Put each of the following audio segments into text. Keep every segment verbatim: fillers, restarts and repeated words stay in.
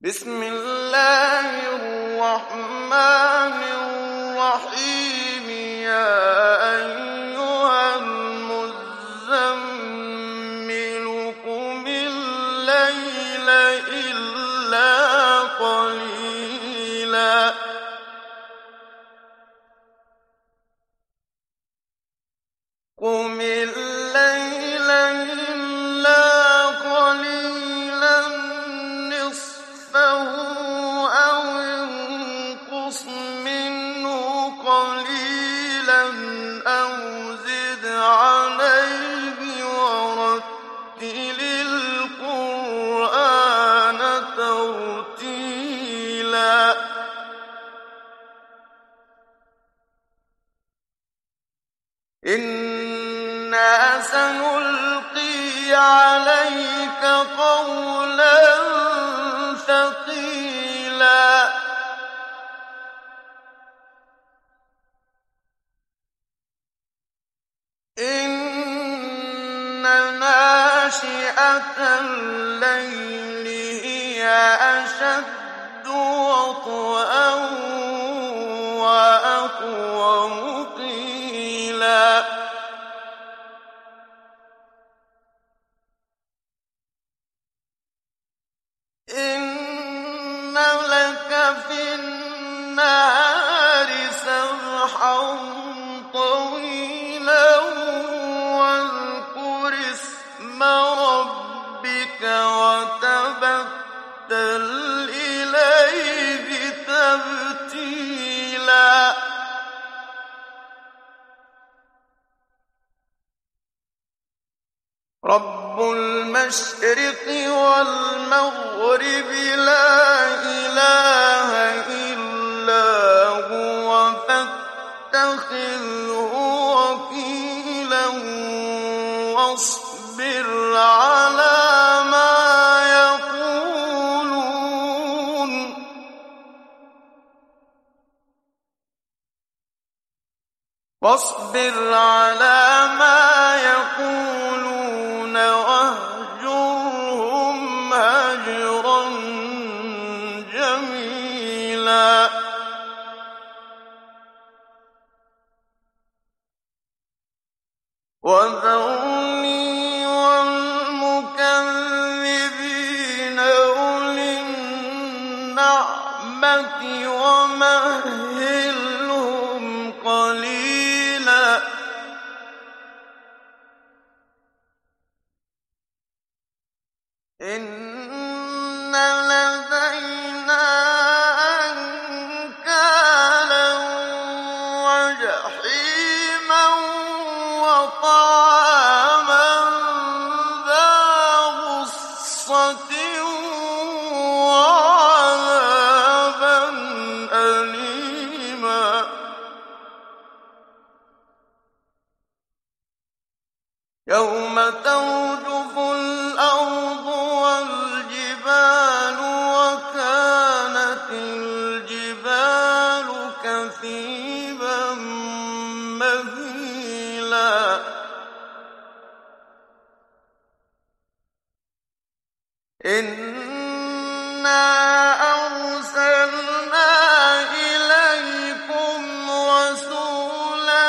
بسم الله الرحمن الرحيم يا أيها المزمل قم الليل إلا قليلا قم الليل إلا قليلا نصفه أو انقص منه قليلا أو زد عليه ورتل القرآن ترتيلا إنا سنلقي عليك قولا ثقيلا إن ناشئة الليل هي أشد وطئا وأقوم قيلا إن لك في النهار سبحا طويلا واذكر اسم ربك وتبتل إليه تبتيلا رب المشرق والمغرب لا إله إلا هو فاتخذه وكيلا واصبر على ما يقولون واصبر على ما يقولون واهجرهم هجرا جميلا وذرني والمكذبين أولي النعمة ومهلهم قليلا إن لدينا أنكالا وجحيما وطعاما ذا غصة وعذابا أليما يوم ترجف الأرض والجبال وكانت الجبال كثيبا مهيلا إنا أرسلنا إليكم رسولا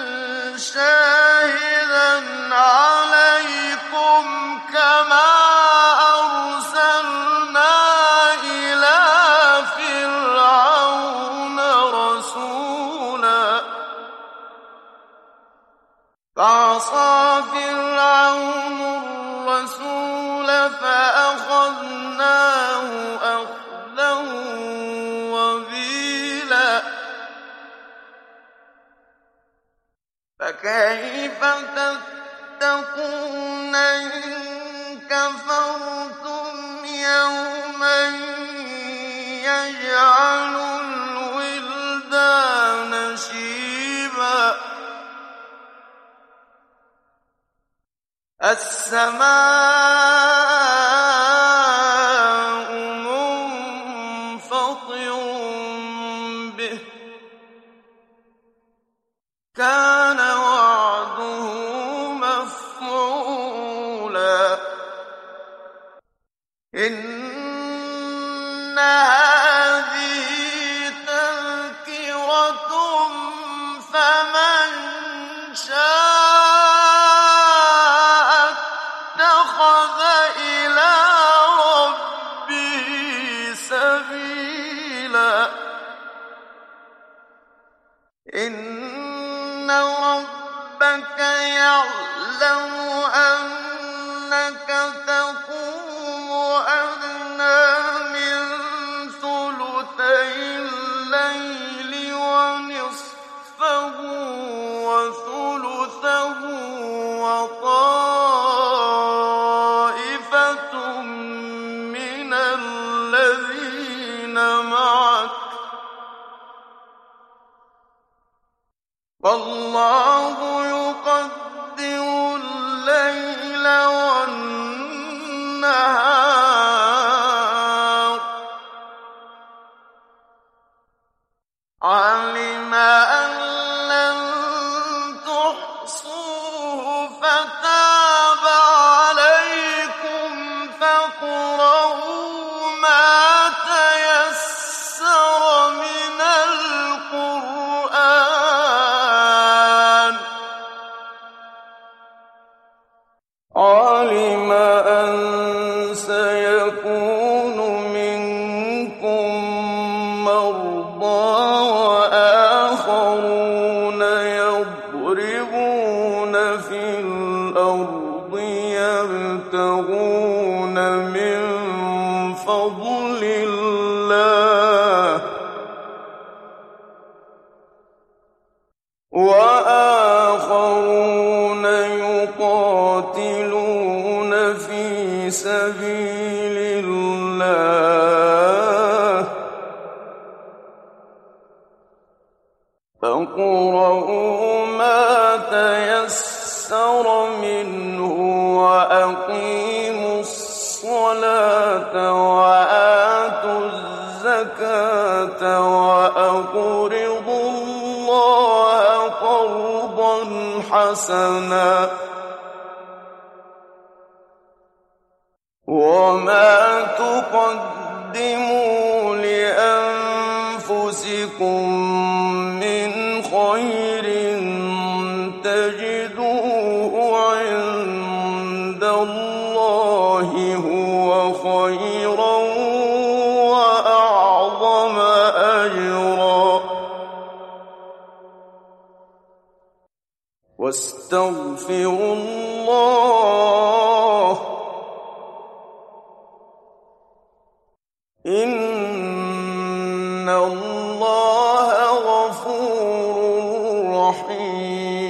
شاهدا عليكم كما أرسلنا إلى فرعون رسولا فعصى فرعون الرسول فأخذناه أخذا وبيلا فكيف تتقون إن كفرتم يوما يجعل الولدان شيبا السماء منفطر به كان وعده مفعولا هَٰذِهِ تَذْكِرَةٌ فَمَن شَاءَ اتَّخَذَ إِلَىٰ رَبِّهِ سَبِيلًا إِنَّ رَبَّكَ يَعْلَمُ أَنَّكَ تَقُومُ أَدْنَىٰ مِن ثُلُثَيِ اللَّيْلِ وَنِصْفَهُ وَثُلُثَهُ وَطَائِفَةٌ مِّنَ الَّذِينَ مَعَكَ ۚ وَاللَّهُ يُقَدِّرُ اللَّيْلَ وَالنَّهَارَ ۚ عَلِمَ أَن لَّن تُحْصُوهُ فَتَابَ عَلَيْكُمْ فَاقْرَءُوا مَا تَيَسَّرَ مِنَ الْقُرْآنِ ۚ عَلِمَ أَن سَيَكُونُ مِنكُم مَّرْضَىٰ وَآخَرُونَ يَضْرِبُونَ فِي الْأَرْضِ يَبْتَغُونَ مِن فَضْلِ اللَّهِ ۖ وَآخَرُونَ يُقَاتِلُونَ فِي سَبِيلِ اللَّهِ ۖ فاقرؤوا مَا تَيَسَّرَ مِنْهُ وَأَقِيمُوا الصَّلَاةَ وَآتُوا الزَّكَاةَ وَأَقْرِضُوا اللَّهَ قَرْضًا حَسَنًا ۚ وَمَا تُقَدِّمُوا لِأَنفُسِكُم مِّنْ خَيْرٍ تَجِدُوهُ عِندَ اللَّهِ هُوَ خَيْرًا وَأَعْظَمَ أَجْرًا ۚ وَاسْتَغْفِرُوا اللَّهَ ۖ إِنَّ اللَّهَ غَفُورٌ رَّحِيمٌ